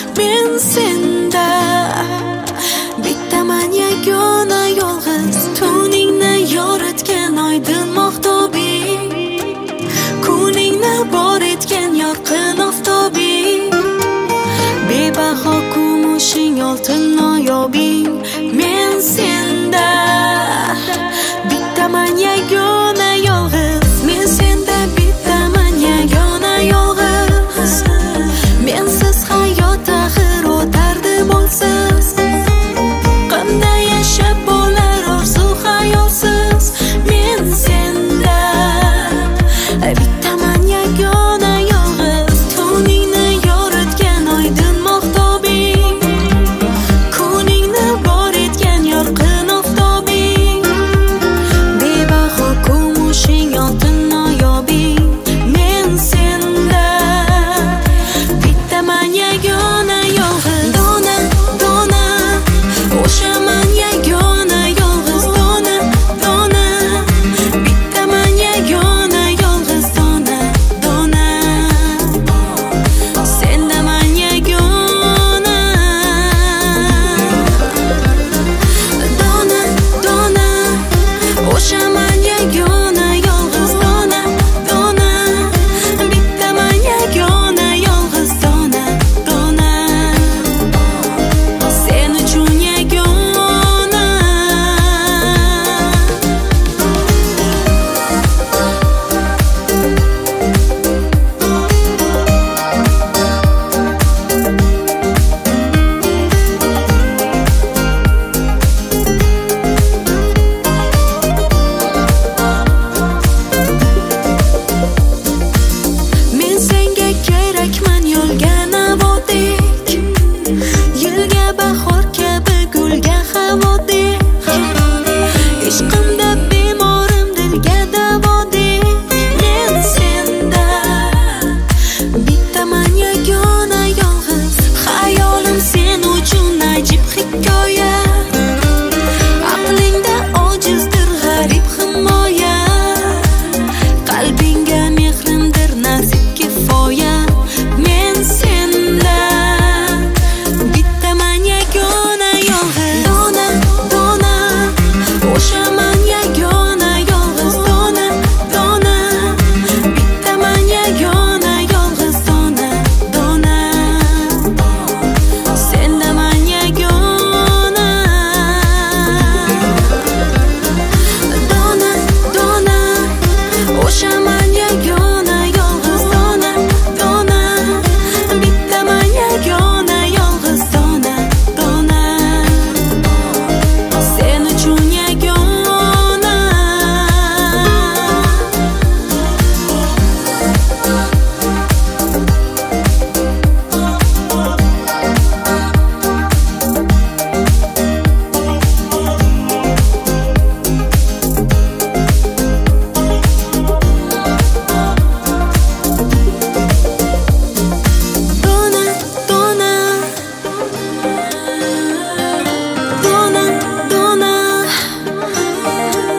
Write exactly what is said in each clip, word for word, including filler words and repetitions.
men senda. Bittaman yagona yolg'iz, tuningni yoritgan oydin oftobing, kuningni bor etgan yorqin oftobing, bebaho kumushing oltin noyobing, men senda. Bittaman yagona yolg'iz, men senda. Bittaman yagona yolg'iz, mensiz hayot axir o'tardi bo'lsiz. Qanday yashab bo'lar orzu xayolsiz, men senda. Bittaman yagona yolg'iz, tuningni yoritgan oydin oftobing, kuningni bor etgan yorqin oftobing, bebaho kumushing oltin noyobing, men senda. Bittaman yagona yolg'iz, dona dona, o'shaman yagona yolg'iz, dona dona. Bittaman yagona yolg'iz, dona dona, sendaman yagona. Dona dona, o'shaman yagona yolg'iz, dona dona. Bittaman yagona yolg'iz, dona dona, sen uchun yagona. Men senga kerakman yo'lga navodek, yilga bahor kabi gulga havodek, ishqimda bemorim dilga davodek, men senda. Bittaman yagona yolg'iz, xayolim sen uchun ajib hikoya, aqlingda ojizdir g'arib himoya, qalbingga mehrimdir nasib kifoya, men senda. Bittaman yagona yolg'iz, dona dona, o'shaman yagona yolg'iz, dona dona. Bittaman yagona yolg'iz, dona dona, sendaman yagona. Dona dona, o'shaman yagona yolg'iz, dona dona. Bittaman yagona yolg'iz, dona dona, sen uchun yagona.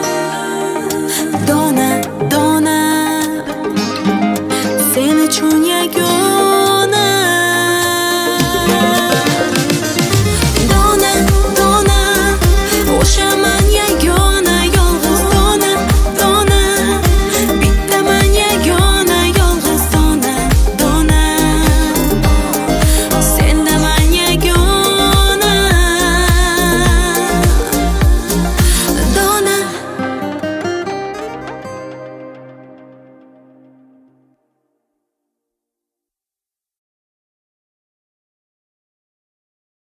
Dona dona, dona dona, sen uchun